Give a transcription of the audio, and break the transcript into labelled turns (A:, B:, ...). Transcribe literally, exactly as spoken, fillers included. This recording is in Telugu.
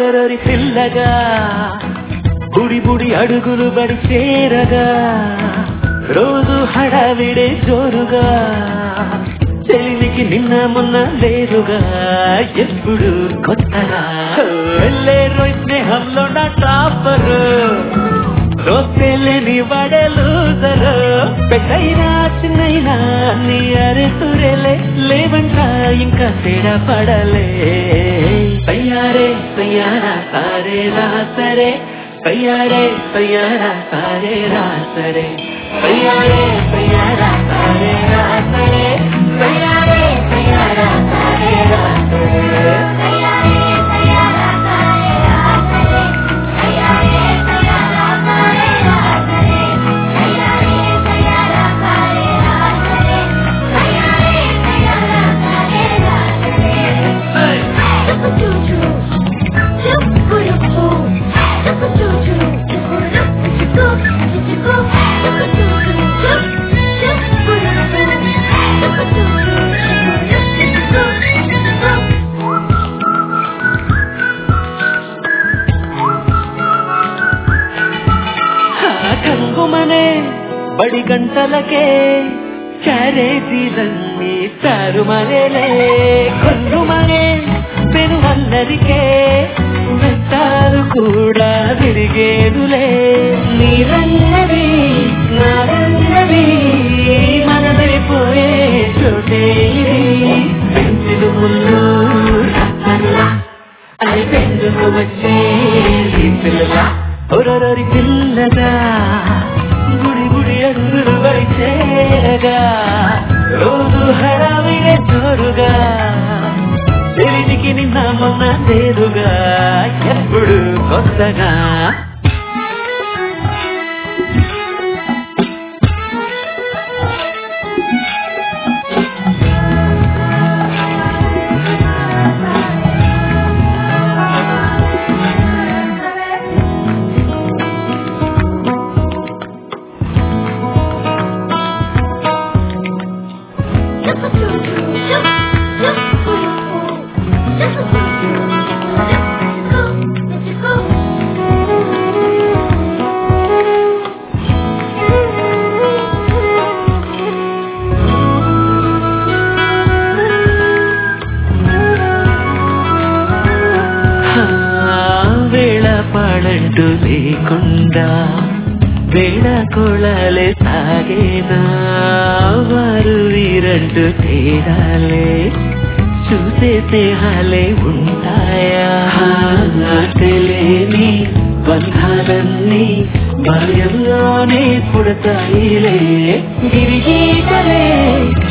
A: ఒరరొరి పిల్లగా బుడి బుడి అడుగులు బడి చేరగా రోజు హడావిడే జోరుగా చెలిమికి నిన్న మొన్న లేరుగా ఎప్పుడు కొత్తగా లేరు స్నేహంలో నా టాపరు దోస్తేలేని వాడే లూజరు పెద్దయినా చిన్నైనా నీ అరెతురేలే లేవంట ఇంకా తేడా పడలే తయారే తయారా సారే రా సరే తయారే తయారా సారే రా సరే తయారే తయారా సారే రా సరే తయారే తయారా సారే రా సరే కంగుమనే బడి గంటలకే క్యారేజీలన్నీ తారుమనేలే కొంగుమనే పెను అందరికే వెట్టాలు కూడా విరిగేదులే నీరన్నది నారన్నది మనదైపోయే చోటే పెంచులు ముళ్ళు అది పెంచుకు వచ్చే పిల్లల ఒరొరి పిల్లగా గుడి గుడి అడుగులు బడి చేరగా రోజు హడావిడే జోరుగా తెలివికి నిన్న మొన్న తేరుగా ఎప్పుడు కొత్తగా పాడంటూ లేకుండా వేళ కోళాలే సాగేనా వారు వీరంటూ తేడాలే చూసే స్నేహాలే ఉంటాయా తెలియని బంధాలన్నీ బాల్యంలోనే పుడతాయిలే గిరిగీతలే